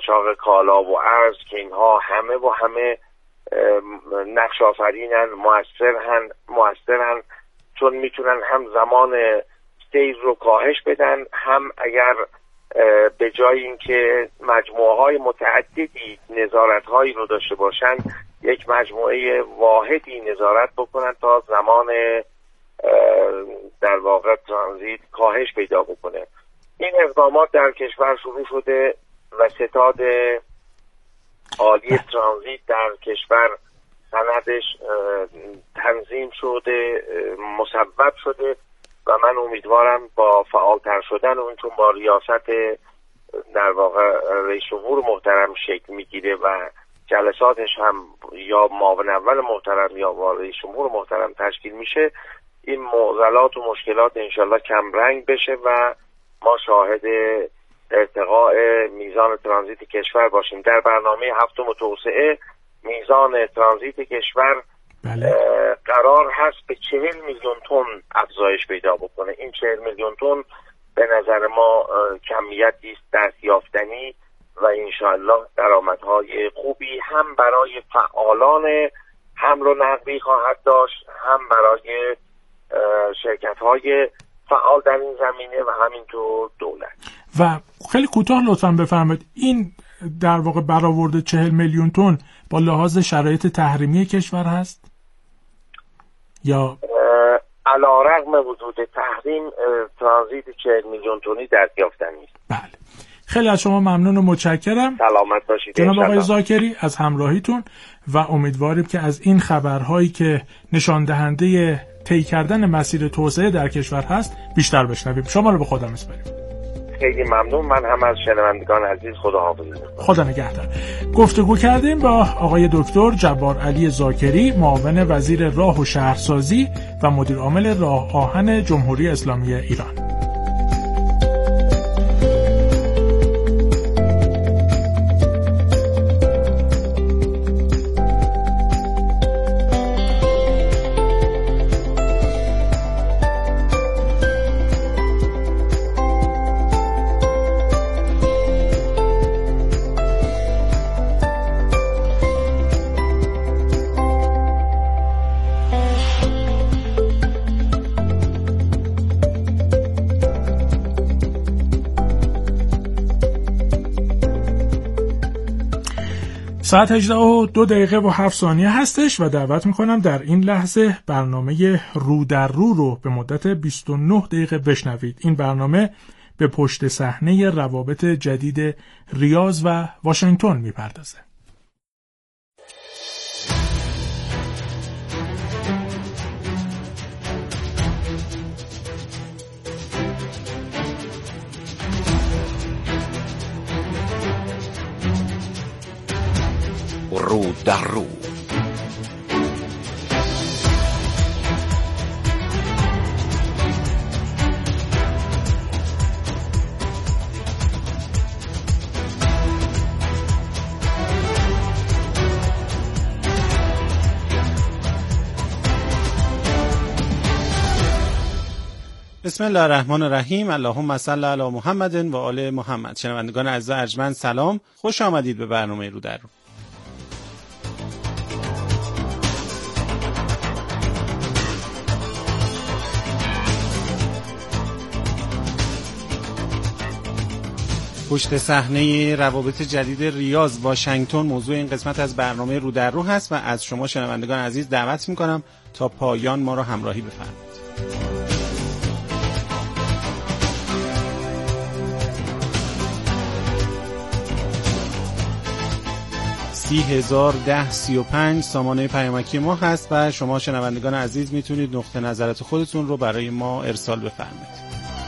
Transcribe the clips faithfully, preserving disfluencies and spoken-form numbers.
قاچاق کالا و ارز که اینها همه و همه نقش آفرینن، مؤثرن مؤثرن چون میتونن هم زمان سیر رو کاهش بدن، هم اگر به جای اینکه مجموعه های متعددی نظارت هایی رو داشته باشن، یک مجموعه واحدی نظارت بکنن تا زمان در واقع ترانزیت کاهش پیدا بکنه. این اقدامات در کشور شروع شده و ستاد عالی ترانزیت در کشور سندش تنظیم شده، مسبب شده و من امیدوارم با فعالتر شدن اون، چون با ریاست در واقع رئیس جمهور محترم شکل میگیره و جلساتش هم یا معاون اول محترم یا با رئیس جمهور محترم تشکیل میشه، این معضلات و مشکلات انشالله کم رنگ بشه و ما شاهد ارتقاء میزان ترانزیت کشور باشیم. در برنامه هفتم توسعه میزان ترانزیت کشور بله. قرار هست به چهل میلیون تن افزایش پیدا بکنه. این چهل میلیون تن به نظر ما کمیتی است دستیافتنی و انشاءالله درآمدهای خوبی هم برای فعالان حمل و نقل خواهد داشت، هم برای شرکت‌های فعال در این زمینه و همینطور دولت. و خیلی کوتاه لطفاً بفرمایید، این در واقع برآورد چهل میلیون تن با لحاظ شرایط تحریمی کشور هست یا علی‌رغم وجود تحریم ترانزیت چهل میلیون تنی دستیافتنی است؟ بله، خیلی از شما ممنون و متشکرم. سلامت باشید جناب آقای زاکری از همراهیتون و امیدواریم که از این خبرهایی که نشان دهنده طی کردن مسیر توسعه در کشور هست بیشتر بشنویم. شما رو به خدا میسپاریم. خیلی ممنون. من هم از شنوندگان عزیز خداحافظی می‌کنم. خدا نگهدار. گفتگو کردیم با آقای دکتر جبار علی زاکری، معاون وزیر راه و شهرسازی و مدیر عامل راه آهن جمهوری اسلامی ایران. ساعت هجده و دو دقیقه و هفت ثانیه هستش و دعوت میکنم در این لحظه برنامه رو در رو رو به مدت بیست و نه دقیقه بشنوید. این برنامه به پشت صحنه روابط جدید ریاض و واشنگتن میپردازه. رو در رو. بسم الله الرحمن الرحیم. اللهم صل علی محمد و آل محمد. شنوندگان عزیز ارجمند سلام، خوش آمدید به برنامه رو در رو. پشت صحنه روابط جدید ریاض واشنگتن موضوع این قسمت از برنامه رو در رو هست و از شما شنوندگان عزیز دعوت می‌کنم تا پایان ما را همراهی بفرمایید. سی هزار ده سی و پنج سامانه پیامکی ما هست و شما شنوندگان عزیز میتونید نقطه نظرات خودتون رو برای ما ارسال بفرمایید.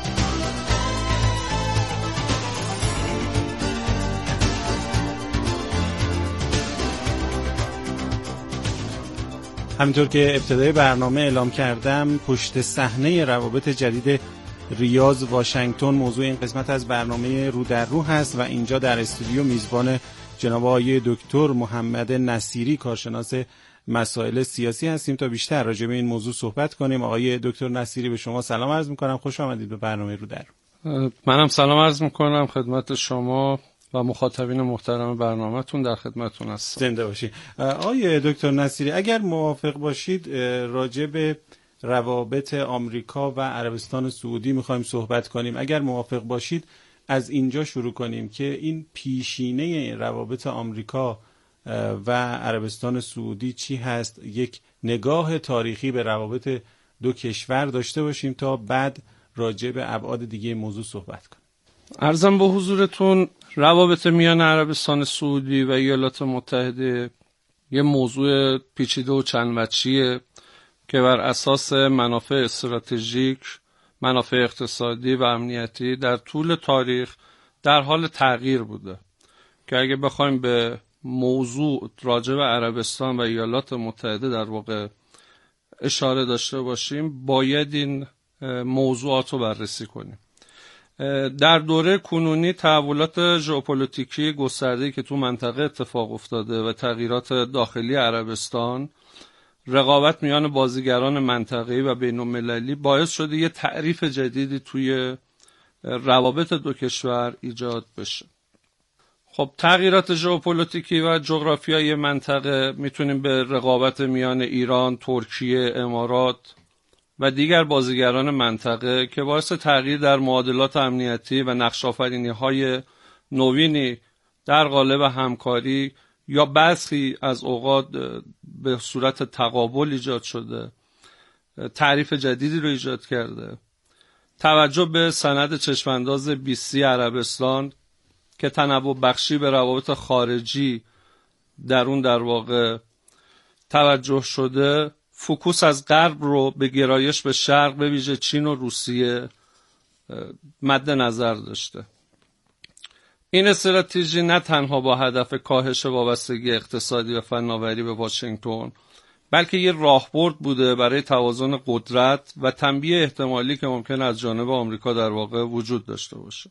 همینطور که ابتدای برنامه اعلام کردم، پشت صحنه روابط جدید ریاض واشنگتن موضوع این قسمت از برنامه رو در رو هست و اینجا در استودیو میزبان جناب آقای دکتر محمد نصیری کارشناس مسائل سیاسی هستیم تا بیشتر راجع به این موضوع صحبت کنیم. آقای دکتر نصیری به شما سلام عرض می‌کنم، خوش آمدید به برنامه رو در رو. منم سلام عرض می‌کنم خدمت شما و مخاطبین محترم برنامه‌تون در خدمتتون هستم. زنده باشید. آقای دکتر نصیری، اگر موافق باشید راجع به روابط آمریکا و عربستان سعودی می‌خوایم صحبت کنیم. اگر موافق باشید از اینجا شروع کنیم که این پیشینه روابط آمریکا و عربستان سعودی چی هست، یک نگاه تاریخی به روابط دو کشور داشته باشیم تا بعد راجع به ابعاد دیگه موضوع صحبت کنیم. عرضم به حضورتون روابط میان عربستان سعودی و ایالات متحده یه موضوع پیچیده و چند وجهیه که بر اساس منافع استراتژیک، منافع اقتصادی و امنیتی در طول تاریخ در حال تغییر بوده که اگه بخوایم به موضوع راجع به عربستان و ایالات متحده در واقع اشاره داشته باشیم باید این موضوعات رو بررسی کنیم. در دوره کنونی تحولات ژئوپلیتیکی گسترده‌ای که تو منطقه اتفاق افتاده و تغییرات داخلی عربستان، رقابت میان بازیگران منطقه‌ای و بین‌المللی باعث شده یه تعریف جدیدی توی روابط دو کشور ایجاد بشه. خب تغییرات ژئوپلیتیکی و جغرافیایی منطقه میتونیم به رقابت میان ایران، ترکیه، امارات و دیگر بازیگران منطقه که باعث تغییر در معادلات امنیتی و نقش‌آفرینی‌های نوینی در قالب همکاری یا برخی از اوقات به صورت تقابل ایجاد شده، تعریف جدیدی رو ایجاد کرده. توجه به سند چشمانداز بی سی عربستان که تنوع بخشی به روابط خارجی در اون در واقع توجه شده، فوکوس از غرب رو به گرایش به شرق به ویژه چین و روسیه مد نظر داشته. این استراتژی نه تنها با هدف کاهش وابستگی اقتصادی و فناوری به واشنگتن، بلکه یه راهبرد بوده برای توازن قدرت و تنبیه احتمالی که ممکن از جانب آمریکا در واقع وجود داشته باشه.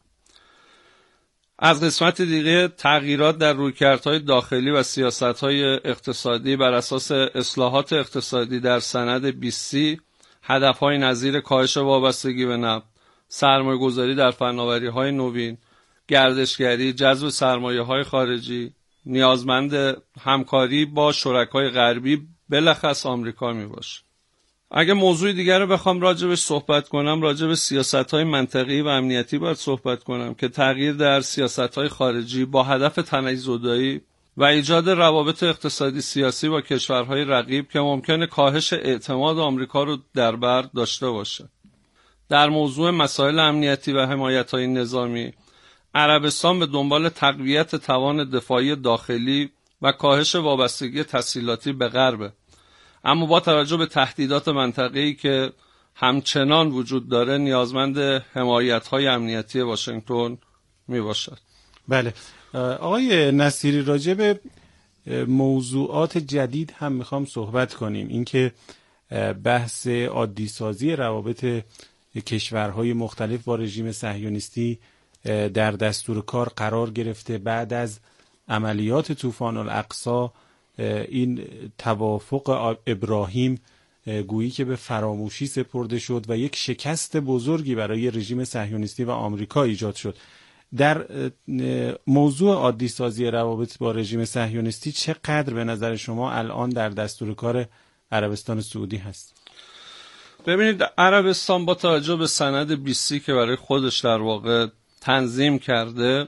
از قسمت دیگه تغییرات در رویکردهای داخلی و سیاستهای اقتصادی بر اساس اصلاحات اقتصادی در سند بی سی، هدفهای نظیر کاهش وابستگی به نفت، سرمایه‌گذاری در فناوری‌های نوین، گردشگری، جذب سرمایه‌های خارجی، نیازمند همکاری با شرکای غربی بلخص آمریکا میباشه. اگه موضوع دیگر رو بخوام راجبش صحبت کنم، راجب سیاست‌های منطقه‌ای و امنیتی باید صحبت کنم که تغییر در سیاست‌های خارجی با هدف تنی‌زدایی و ایجاد روابط اقتصادی سیاسی با کشورهای رقیب که ممکنه کاهش اعتماد آمریکا رو در بر داشته باشه. در موضوع مسائل امنیتی و حمایت‌های نظامی، عربستان به دنبال تقویت توان دفاعی داخلی و کاهش وابستگی تسهیلاتی به غرب، اما با توجه به تهدیدات منطقه‌ای که همچنان وجود داره نیازمند حمایت‌های امنیتی واشنگتن میباشد. بله آقای نصیری، راجع به موضوعات جدید هم میخوام صحبت کنیم. اینکه بحث عادی سازی روابط کشورهای مختلف با رژیم صهیونیستی در دستور کار قرار گرفته بعد از عملیات طوفان الاقصی، این توافق ابراهیم گویی که به فراموشی سپرده شد و یک شکست بزرگی برای رژیم صهیونیستی و آمریکا ایجاد شد. در موضوع عادی سازی روابط با رژیم صهیونیستی چقدر به نظر شما الان در دستور کار عربستان سعودی هست؟ ببینید، عربستان با توجه به سند بی سی که برای خودش در واقع تنظیم کرده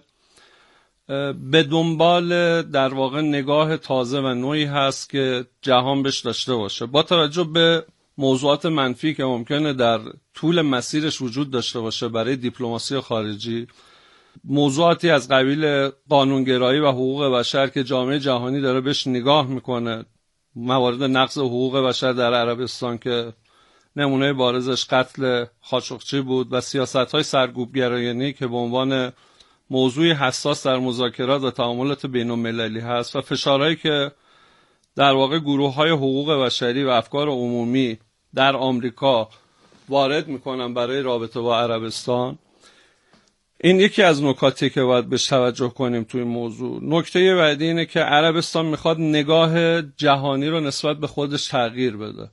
به دنبال در واقع نگاه تازه و نوعی هست که جهان بهش داشته باشه. با توجه به موضوعات منفی که ممکنه در طول مسیرش وجود داشته باشه برای دیپلماسی خارجی، موضوعاتی از قبیل قانونگرایی و حقوق بشر که جامعه جهانی داره بهش نگاه میکنه، موارد نقض حقوق بشر در عربستان که نمونه بارزش قتل خاشقچی بود و سیاست‌های سرکوبگرایانه‌ای که به عنوان موضوعی حساس در مذاکرات و تعاملات بین‌المللی هست و فشارهایی که در واقع گروه‌های حقوق بشری و افکار عمومی در آمریکا وارد میکنن برای رابطه با عربستان، این یکی از نکاتی که باید بهش توجه کنیم توی موضوع. نکته بعدی اینه که عربستان میخواد نگاه جهانی رو نسبت به خودش تغییر بده.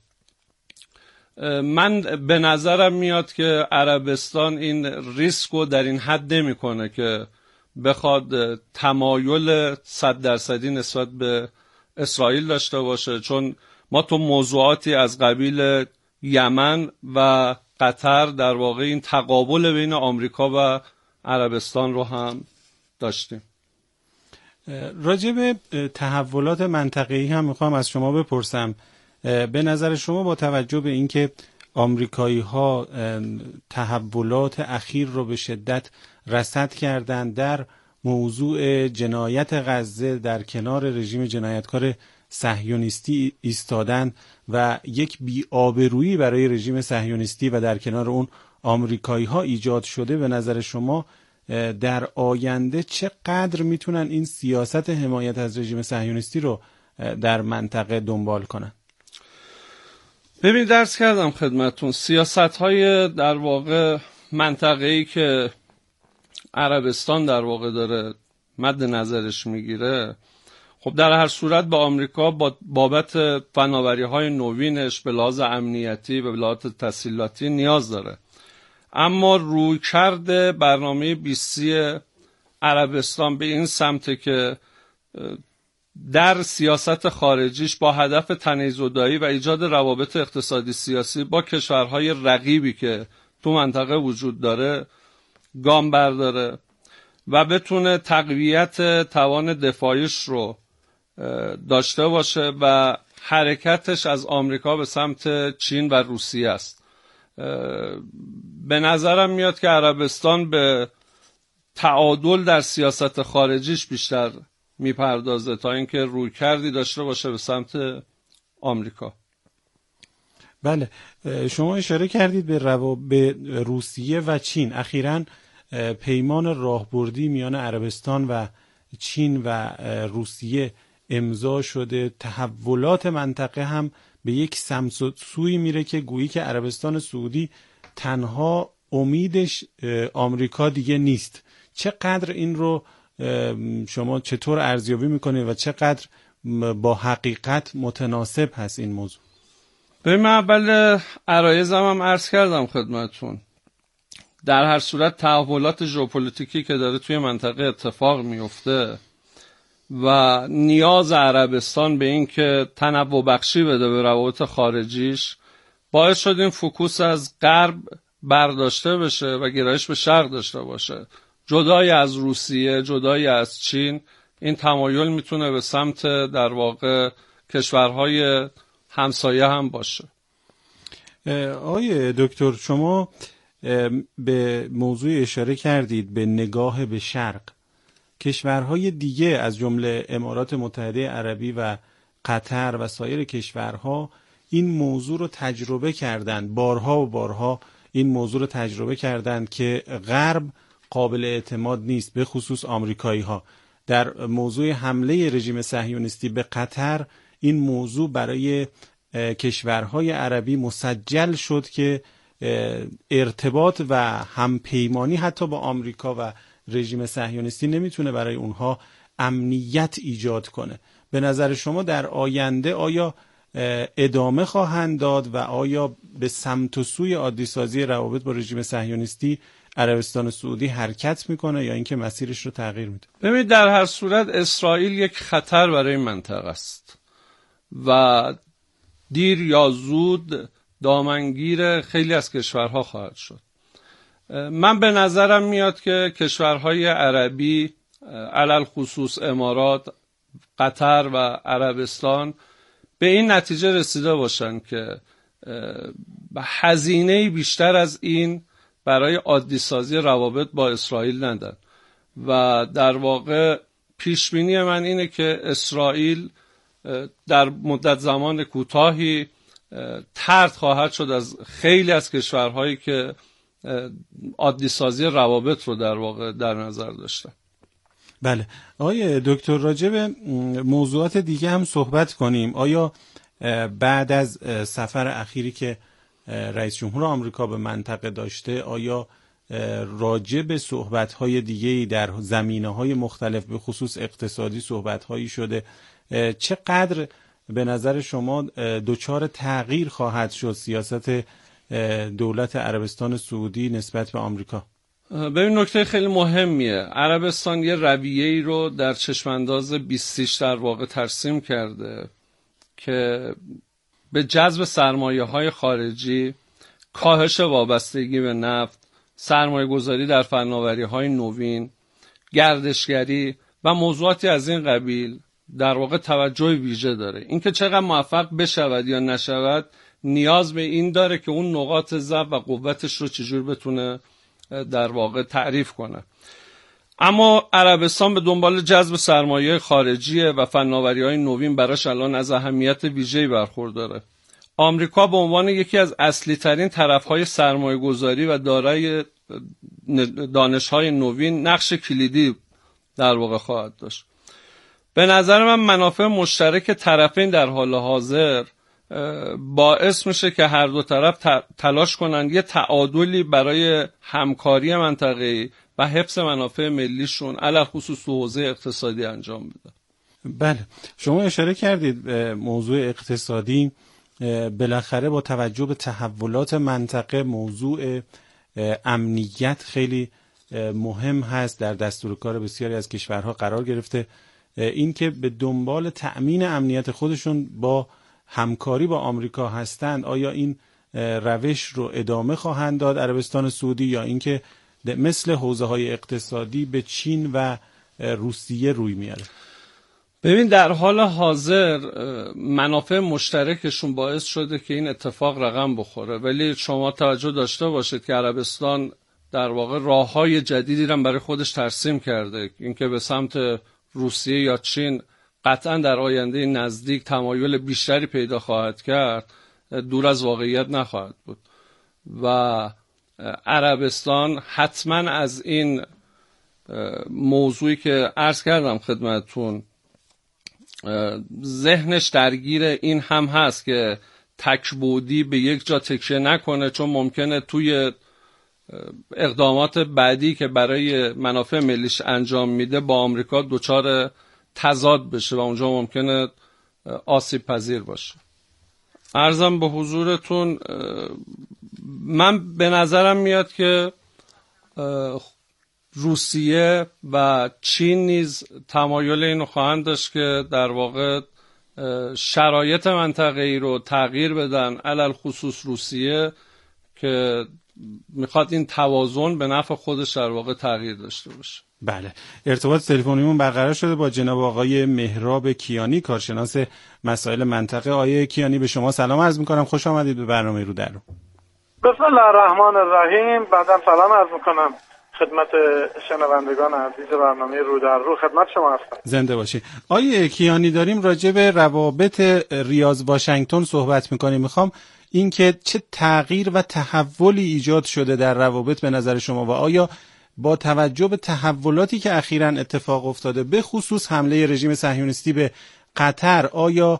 من به نظرم میاد که عربستان این ریسک رو در این حد نمیکنه که بخواد تمایل صد درصدی نسبت به اسرائیل داشته باشه، چون ما تو موضوعاتی از قبیل یمن و قطر در واقع این تقابل بین آمریکا و عربستان رو هم داشتیم. راجع به تحولات منطقه‌ای هم میخوام از شما بپرسم. به نظر شما با توجه به اینکه آمریکایی‌ها تحولات اخیر رو به شدت رصد کردن، در موضوع جنایت غزه در کنار رژیم جنایتکار صهیونیستی ایستادن و یک بی‌آبرویی برای رژیم صهیونیستی و در کنار اون آمریکایی‌ها ایجاد شده، به نظر شما در آینده چقدر میتونن این سیاست حمایت از رژیم صهیونیستی رو در منطقه دنبال کنن؟ ببین، درس کردم خدمتون، سیاست‌های در واقع منطقه‌ای که عربستان در واقع داره مد نظرش میگیره، خب در هر صورت به آمریکا با بابت فناوری‌های نوینش به لحاظ امنیتی و به لحاظ تسهیلاتی نیاز داره. اما رویکرد برنامه بیستی عربستان به این سمته که در سیاست خارجیش با هدف تنیزه‌زدایی و ایجاد روابط اقتصادی سیاسی با کشورهای رقیبی که تو منطقه وجود داره گام برداره و بتونه تقویت توان دفاعیش رو داشته باشه و حرکتش از آمریکا به سمت چین و روسیه است. به نظرم میاد که عربستان به تعادل در سیاست خارجیش بیشتر میپردازه تا اینکه روی کردی داشته باشه به سمت آمریکا. بله، شما اشاره کردید به رو... به روسیه و چین. اخیراً پیمان راهبردی میان عربستان و چین و روسیه امضا شده. تحولات منطقه هم به یک سمت و سوی میره که گویی که عربستان سعودی تنها امیدش آمریکا دیگه نیست. چقدر این رو شما چطور ارزیابی میکنید و چقدر با حقیقت متناسب هست این موضوع؟ به من اول عرایزم هم عرض کردم خدمتون. در هر صورت تحولات ژئوپلیتیکی که داره توی منطقه اتفاق میفته و نیاز عربستان به این که تنوع بخشی بده به روابط خارجیش باعث شد این فوکوس از غرب برداشته بشه و گرایش به شرق داشته باشه. جدای از روسیه، جدای از چین، این تمایل میتونه به سمت در واقع کشورهای همسایه هم باشه. آقای دکتر، شما به موضوع اشاره کردید، به نگاه به شرق. کشورهای دیگه از جمله امارات متحده عربی و قطر و سایر کشورها این موضوع رو تجربه کردند، بارها و بارها این موضوع رو تجربه کردند که غرب قابل اعتماد نیست، به خصوص آمریکایی ها. در موضوع حمله رژیم صهیونیستی به قطر این موضوع برای کشورهای عربی مسجل شد که ارتباط و همپیمانی حتی با آمریکا و رژیم صهیونیستی نمیتونه برای اونها امنیت ایجاد کنه. به نظر شما در آینده آیا ادامه خواهند داد و آیا به سمت و سوی عادی سازی روابط با رژیم صهیونیستی عربستان سعودی حرکت میکنه یا اینکه مسیرش رو تغییر میده؟ ببینید، در هر صورت اسرائیل یک خطر برای منطقه است و دیر یا زود دامنگیر خیلی از کشورها خواهد شد. من به نظرم میاد که کشورهای عربی علل خصوص امارات، قطر و عربستان به این نتیجه رسیده باشن که هزینه بیشتر از این برای عادی سازی روابط با اسرائیل ندن و در واقع پیشبینی من اینه که اسرائیل در مدت زمان کوتاهی طرد خواهد شد از خیلی از کشورهایی که عادی سازی روابط رو در واقع در نظر داشتن. بله آقای دکتر، راجع به موضوعات دیگه هم صحبت کنیم. آیا بعد از سفر اخیری که رئیس جمهور آمریکا به منطقه داشته، آیا راجع به صحبت‌های دیگه‌ای در زمینه‌های مختلف به خصوص اقتصادی صحبت‌هایی شده؟ چقدر به نظر شما دچار تغییر خواهد شد سیاست دولت عربستان سعودی نسبت به آمریکا؟ ببین نکته خیلی مهمیه. عربستان یه رویه‌ای رو در چشمانداز بیستیش در واقع ترسیم کرده که به جذب سرمایه‌های خارجی، کاهش وابستگی به نفت، سرمایه‌گذاری در فناوری‌های نوین، گردشگری و موضوعاتی از این قبیل در واقع توجه ویژه داره. اینکه چقدر موفق بشود یا نشود نیاز به این داره که اون نقاط ضعف و قوتش رو چجور بتونه در واقع تعریف کنه. اما عربستان به دنبال جذب سرمایه خارجی و فناوری‌های نوین براش الان از اهمیت ویژه‌ای برخورداره. آمریکا به عنوان یکی از اصلی ترین طرف‌های سرمایه‌گذاری و دارای دانش‌های نوین نقش کلیدی در واقع خواهد داشت. به نظر من منافع مشترک طرفین در حال حاضر باعث میشه که هر دو طرف تلاش کنن یه تعادلی برای همکاری منطقه‌ای و حفظ منافع ملیشون علل خصوص تو حوزه اقتصادی انجام بدن. بله، شما اشاره کردید به موضوع اقتصادی. بالاخره با توجه به تحولات منطقه موضوع امنیت خیلی مهم هست، در دستور کار بسیاری از کشورها قرار گرفته. این که به دنبال تأمین امنیت خودشون با همکاری با آمریکا هستند، آیا این روش رو ادامه خواهند داد عربستان سعودی یا اینکه مثل حوزه‌های اقتصادی به چین و روسیه روی میاره؟ ببین در حال حاضر منافع مشترکشون باعث شده که این اتفاق رقم بخوره، ولی شما توجه داشته باشید که عربستان در واقع راه‌های جدیدی رو برای خودش ترسیم کرده. اینکه به سمت روسیه یا چین قطعا در آینده نزدیک تمایل بیشتری پیدا خواهد کرد، دور از واقعیت نخواهد بود و عربستان حتما از این موضوعی که عرض کردم خدمتتون ذهنش درگیر این هم هست که تکبودی به یک جا تکیه نکنه، چون ممکنه توی اقدامات بعدی که برای منافع ملیش انجام میده با آمریکا دچار تضاد بشه و اونجا ممکنه آسیب پذیر باشه. عرضم به حضورتون من به نظرم میاد که روسیه و چین نیز تمایل اینو خواهند داشت که در واقع شرایط منطقه‌ای رو تغییر بدن، علل خصوص روسیه که میخواد این توازن به نفع خودش در واقع تغییر داشته باشه. بله، ارتباط تلفنیمون برقرار شده با جناب آقای مهراب کیانی، کارشناس مسائل منطقه. آقای کیانی به شما سلام عرض میکنم، خوش آمدید به برنامه رو در رو. بسم الله الرحمن الرحیم. بعدم سلام عرض میکنم خدمت شنوندگان عزیز برنامه رو در رو. خدمت شما هستم. زنده باشید. آقای کیانی، داریم راجع به روابط ریاض واشنگتن صحبت میکنیم. میخوام اینکه چه تغییر و تحولی ایجاد شده در روابط به نظر شما و آیا با توجه به تحولاتی که اخیراً اتفاق افتاده به خصوص حمله رژیم صهیونیستی به قطر، آیا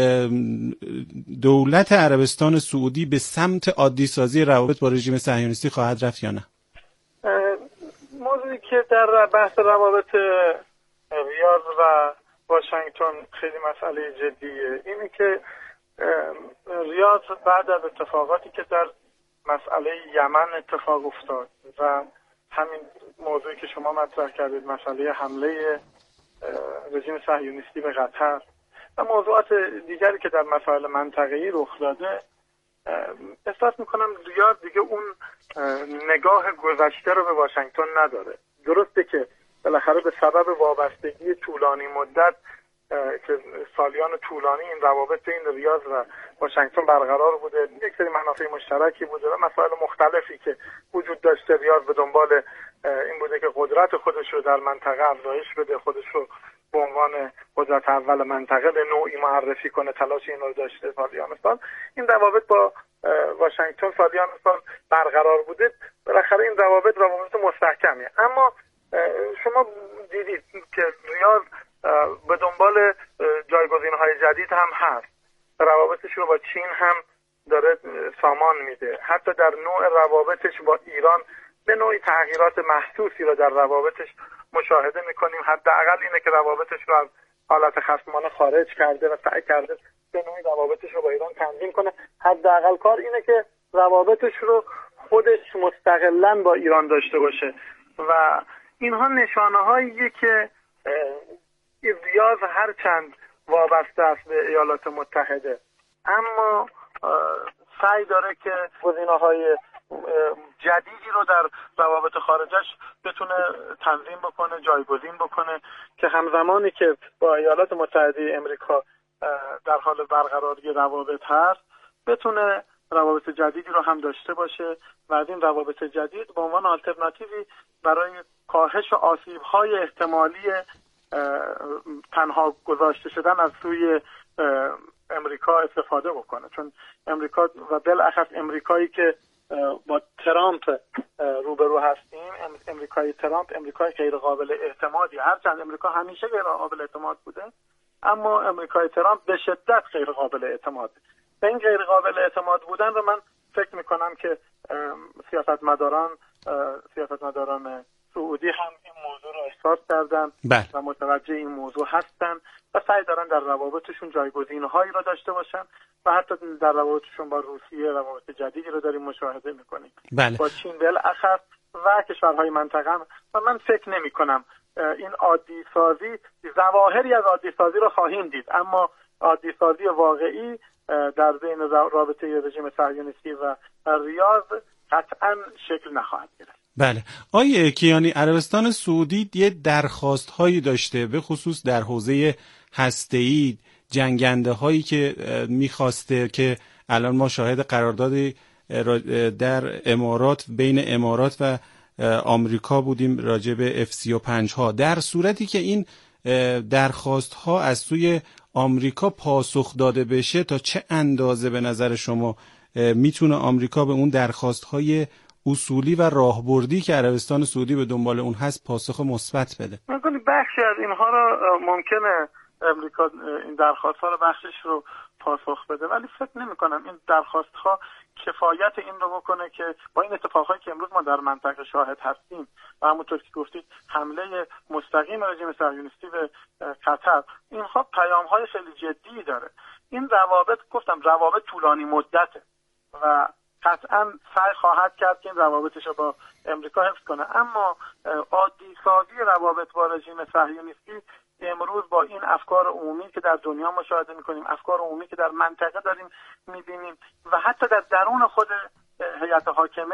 دولت عربستان سعودی به سمت عادی سازی روابط با رژیم صهیونیستی خواهد رفت یا نه؟ موضوعی که در بحث روابط ریاض و واشنگتن خیلی مسئله جدیه اینه که ریاض بعد از اتفاقاتی که در مسئله یمن اتفاق افتاد و همین موضوعی که شما مطرح کردید، مسئله حمله رژیم صهیونیستی به قطر و موضوعات دیگری که در مسائل منطقه‌ای رخ داده، احساس میکنم ریاض دیگه اون نگاه گذشته رو به واشنگتن نداره. درسته که بالاخره به سبب وابستگی طولانی مدت که سالیان طولانی این روابط بین ریاض و واشنگتن برقرار بوده، یک سری منافع مشترکی بوده و مسائل مختلفی که وجود داشته. ریاض به دنبال این بوده که قدرت خودش رو در منطقه افزایش بده، خودش رو به عنوان قدرت اول منطقه به نوعی معرفی کنه، تلاش این رو داشته سالیان سال. این روابط با واشنگتن سالیان سال برقرار بوده. بالاخره این روابط روابط مستحکمیه. اما شما دیدید که ریاض به دنبال جایگزین‌های جدید هم هست. روابطش رو با چین هم داره سامان میده. حتی در نوع روابطش با ایران به نوعی تغییرات محسوسی رو در روابطش مشاهده میکنیم. حداقل اینه که روابطش رو از حالت خصمانه خارج کرده و سعی کرده به نوعی روابطش رو با ایران تنظیم کنه. حداقل کار اینه که روابطش رو خودش مستقلاً با ایران داشته باشه و اینها نشانه هاییه که ریاض هر چند وابسته است به ایالات متحده اما سعی داره که گزینه‌های جدیدی رو در روابط خارجش بتونه تنظیم بکنه، جایگزین بکنه که همزمانی که با ایالات متحده امریکا در حال برقراری روابط هست بتونه روابط جدیدی رو هم داشته باشه و از این روابط جدید به عنوان آلترناتیوی برای کاهش آسیب‌های احتمالی تنها گذاشته شدن از سوی امریکا استفاده بکنه، چون امریکا و بالاخص امریکایی که با ترامپ روبرو هستیم، امریکای ترامپ امریکای غیر قابل اعتمادی، هرچند امریکا همیشه غیر قابل اعتماد بوده اما امریکای ترامپ به شدت غیر قابل اعتماده. به این غیر قابل اعتماد بودن رو من فکر میکنم که سیاستمداران سیاستمداران سعودی هم این موضوع رو احساس کردن و متوجه این موضوع هستن و سعی دارن در روابطشون جایگزین‌هایی رو داشته باشن و حتی در روابطشون با روسیه روابط جدیدی رو داریم مشاهده میکنیم. بله. با چین بالاخص و کشورهای منطقه و من فکر نمی کنم این عادی سازی، ظواهری از عادی سازی رو خواهیم دید اما عادی سازی واقعی در بین رابطه رژیم صهیونیستی و ریاض قطعا شکل نخواهد گرفت. بله. آقای کیانی، عربستان سعودی یه درخواست هایی داشته به خصوص در حوزه هسته‌ای، جنگنده هایی که میخواسته که الان ما شاهد قراردادی در امارات بین امارات و آمریکا بودیم راجع به اف سی و پنج ها. در صورتی که این درخواست ها از سوی آمریکا پاسخ داده بشه تا چه اندازه به نظر شما میتونه آمریکا به اون درخواست های اصولی و راهبردی که عربستان سعودی به دنبال اون هست پاسخ مثبت بده؟ من بخشی از اینها رو ممکنه امریکا این درخواست ها رو بخشش رو پاسخ بده ولی فکر نمی کنم این درخواست ها کفایت این رو بکنه که با این اتفاقایی که امروز ما در منطقه شاهد هستیم و همونطور که گفتید حمله مستقیم رژیم صهیونیستی به قطر، اینها پیام های خیلی جدی داره. این روابط گفتم روابط طولانی مدته و قطعا سعی خواهد کرد که این روابطش رو با امریکا حفظ کنه اما عادی سازی روابط با رژیم صهیونیستی امروز با این افکار عمومی که در دنیا مشاهده میکنیم، افکار عمومی که در منطقه داریم میبینیم و حتی در درون خود هیئت حاکمه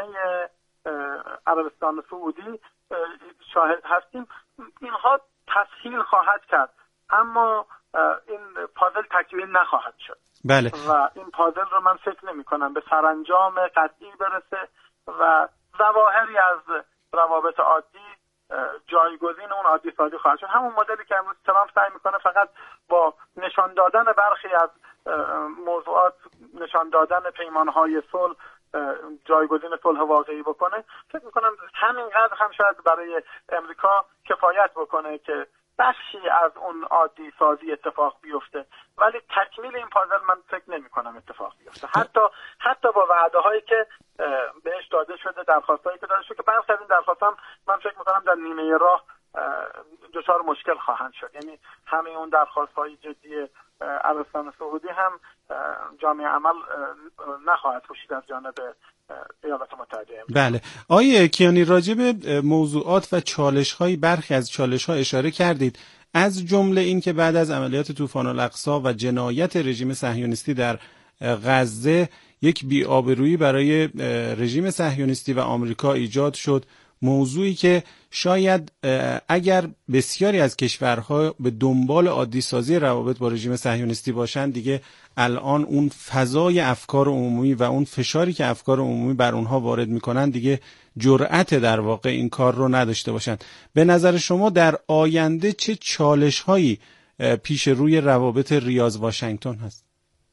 عربستان سعودی شاهد هستیم، اینها تسهیل خواهد کرد اما این پازل تکمیل نخواهد شد. بله. و این پازل رو من فکر نمی کنم به سرانجام قطعی برسه و ظواهری از روابط عادی جایگزین اون عادی سازی خواهد شد. همون مدلی که امروز ترامپ سعی میکنه فقط با نشان دادن برخی از موضوعات، نشان دادن پیمانهای صلح جایگزین صلح واقعی بکنه، فکر میکنم همینقدر هم شاید برای امریکا کفایت بکنه که بخشی از اون عادی سازی اتفاق بیفته ولی تکمیل این پازل من فکر نمی کنم اتفاق بیفته. حتی حتی با وعده هایی که بهش داده شده، درخواست هایی که داده شده که برخی از این درخواست هم من فکر می کنم در نیمه راه دچار مشکل خواهند شد. یعنی همه اون درخواست های جدی عربستان سعودی هم جامعه عمل نخواهد پوشید از جانب ایالات متحده امریکا. بله. آقای کیانی، راجع به موضوعات و چالش‌های برخی از چالش‌ها اشاره کردید، از جمله این که بعد از عملیات طوفان الاقصی و جنایت رژیم صهیونیستی در غزه یک بی‌آبرویی برای رژیم صهیونیستی و آمریکا ایجاد شد، موضوعی که شاید اگر بسیاری از کشورها به دنبال عادی سازی روابط با رژیم صهیونیستی باشند دیگه الان اون فضای افکار عمومی و اون فشاری که افکار عمومی بر اونها وارد میکنن دیگه جرأت در واقع این کار رو نداشته باشند. به نظر شما در آینده چه چالش‌هایی پیش روی روابط ریاض واشنگتن هست؟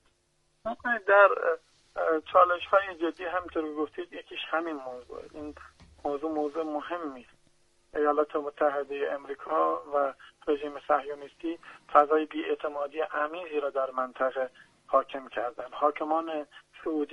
در چالش‌های جدی همونطور که گفتید یکیش همین موضوع این موضوع موضوع مهمی است. ایالات متحده امریکا و رژیم صهیونیستی فضای بی‌اعتمادی عمیقی را در منطقه حاکم کردن. حاکمان سعودی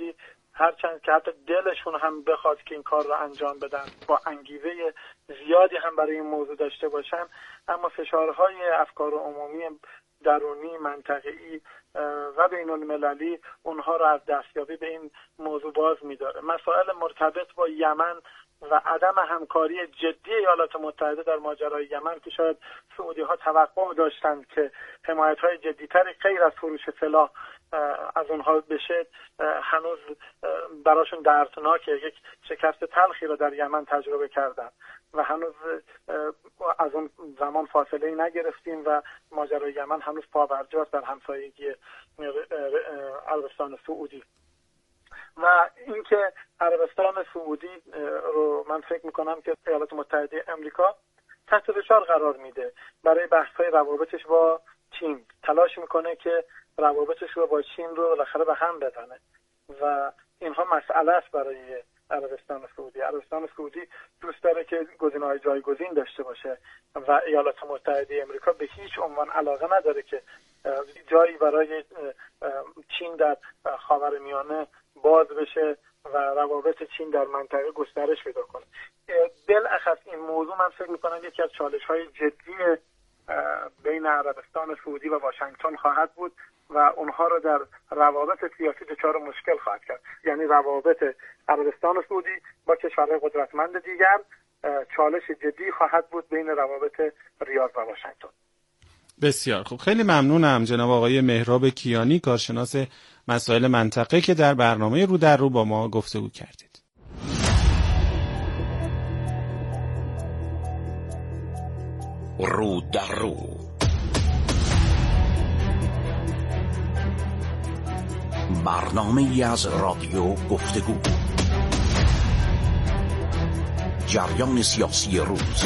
هرچند که حتی دلشون هم بخواد که این کار رو انجام بدن، با انگیزه زیادی هم برای این موضوع داشته باشن، اما فشارهای افکار عمومی درونی، منطقه‌ای و بین المللی اونها رو از دستیابی به این موضوع باز می‌داره. مسائل مرتبط با یمن و عدم همکاری جدی ایالات متحده در ماجرای یمن که شاید سعودی‌ها توقع داشتند که حمایت‌های جدی‌تری غیر از فروش سلاح از اونها بشه، هنوز براشون دردناکه. یک شکست تلخی رو در یمن تجربه کردن و هنوز از اون زمان فاصله نگرفتیم و ماجرای یمن هنوز پابرجاست در همسایگی عربستان سعودی. و اینکه عربستان سعودی رو من فکر میکنم که ایالات متحده امریکا تحت فشار قرار میده برای بحث‌های روابطش با چین، تلاش میکنه که روابطش رو با چین رو بالاخره به هم بزنه و اینها مسئله است برای عربستان سعودی. عربستان سعودی دوست داره که گزینه‌های جایگزین داشته باشه و ایالات متحده امریکا به هیچ عنوان علاقه نداره که جایی برای چین در خاورمیانه باز بشه و روابط چین در منطقه گسترش پیدا کنه. بالاخص این موضوع من فکر می‌کنم یکی از چالش‌های جدی بین عربستان سعودی و واشنگتن خواهد بود و اونها رو در روابط سیاسی دچار مشکل خواهد کرد. یعنی روابط عربستان سعودی با کشورهای قدرتمند دیگر چالش جدی خواهد بود بین روابط ریاض و واشنگتن. بسیار خوب، خیلی ممنونم جناب آقای مهراب کیانی، کارشناس مسائل منطقه، که در برنامه رو در رو با ما گفتگو کردید. رو در رو، برنامه‌ای از رادیو گفتگو، جریان سیاسی روز.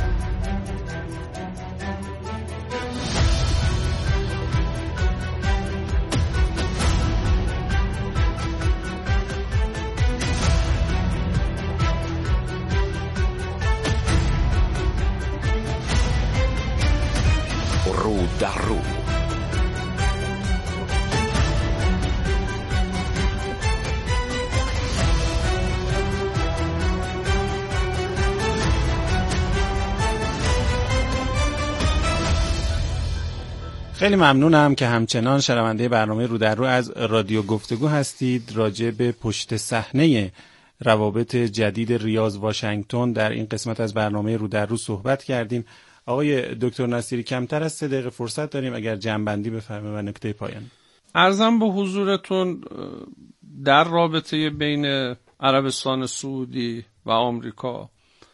رو در رو. خیلی ممنونم که همچنان شنونده برنامه رو در رو از رادیو گفتگو هستید. راجع به پشت صحنه روابط جدید ریاض واشنگتن در این قسمت از برنامه رو در رو صحبت کردیم. آقای دکتر نصیری، کمتر از سه دقیقه فرصت داریم، اگر جمع‌بندی بفرمایید و نکته پایان. عرضم به حضورتون در رابطه بین عربستان سعودی و آمریکا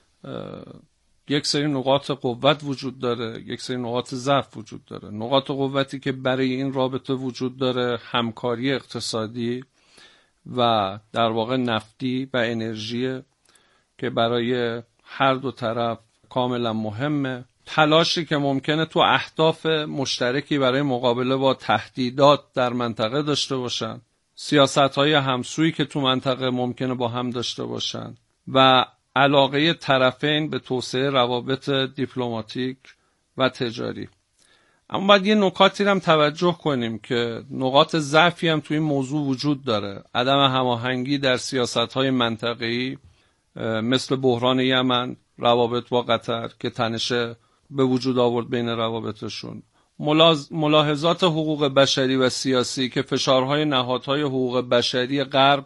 یک سری نقاط قوت وجود داره، یک سری نقاط ضعف وجود داره. نقاط قوتی که برای این رابطه وجود داره همکاری اقتصادی و در واقع نفتی و انرژی که برای هر دو طرف کاملا مهمه. تلاشی که ممکنه تو اهداف مشترکی برای مقابله با تهدیدات در منطقه داشته باشن، سیاست‌های همسویی که تو منطقه ممکنه با هم داشته باشن و علاقه طرفین به توسعه روابط دیپلماتیک و تجاری. اما باید یه نکاتی هم توجه کنیم که نقاط ضعفی هم توی این موضوع وجود داره. عدم هماهنگی در سیاست‌های منطقه‌ای مثل بحران یمن، روابط با قطر که تنش به وجود آورد بین روابطشون، ملاحظات حقوق بشری و سیاسی که فشارهای نهادهای حقوق بشری غرب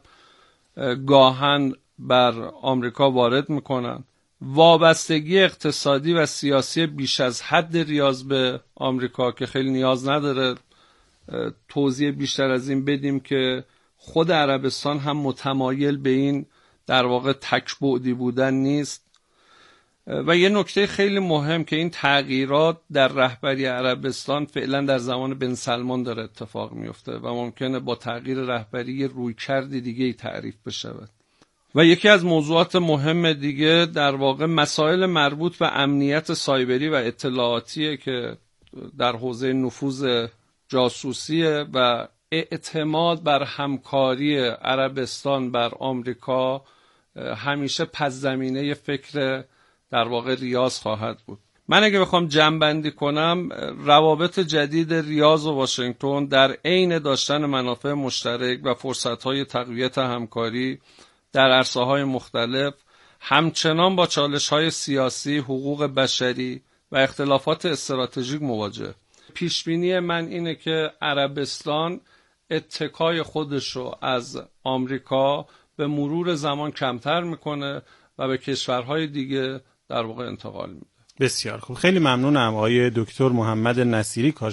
گاهن بر آمریکا وارد میکنن، وابستگی اقتصادی و سیاسی بیش از حد ریاض به آمریکا که خیلی نیاز نداره توضیح بیشتر از این بدیم که خود عربستان هم متمایل به این در واقع تک‌بعدی بودن نیست. و یه نکته خیلی مهم که این تغییرات در رهبری عربستان فعلا در زمان بن سلمان داره اتفاق میفته و ممکنه با تغییر رهبری رویکرد دیگه تعریف بشه. و یکی از موضوعات مهم دیگه در واقع مسائل مربوط به امنیت سایبری و اطلاعاتیه که در حوزه نفوذ جاسوسیه و اعتماد بر همکاری عربستان بر آمریکا همیشه پس زمینه فکر در واقع ریاض خواهد بود. من اگه بخوام جمع‌بندی کنم، روابط جدید ریاض و واشنگتن در عین داشتن منافع مشترک و فرصت‌های تقویت همکاری در عرصه‌های مختلف، همچنان با چالش‌های سیاسی، حقوق بشری و اختلافات استراتژیک مواجه. پیشبینی من اینه که عربستان اتکای خودش رو از آمریکا به مرور زمان کمتر میکنه و به کشورهای دیگه در واقع انتقال میده. بسیار خوب، خیلی ممنونم آقای دکتر محمد نصیری.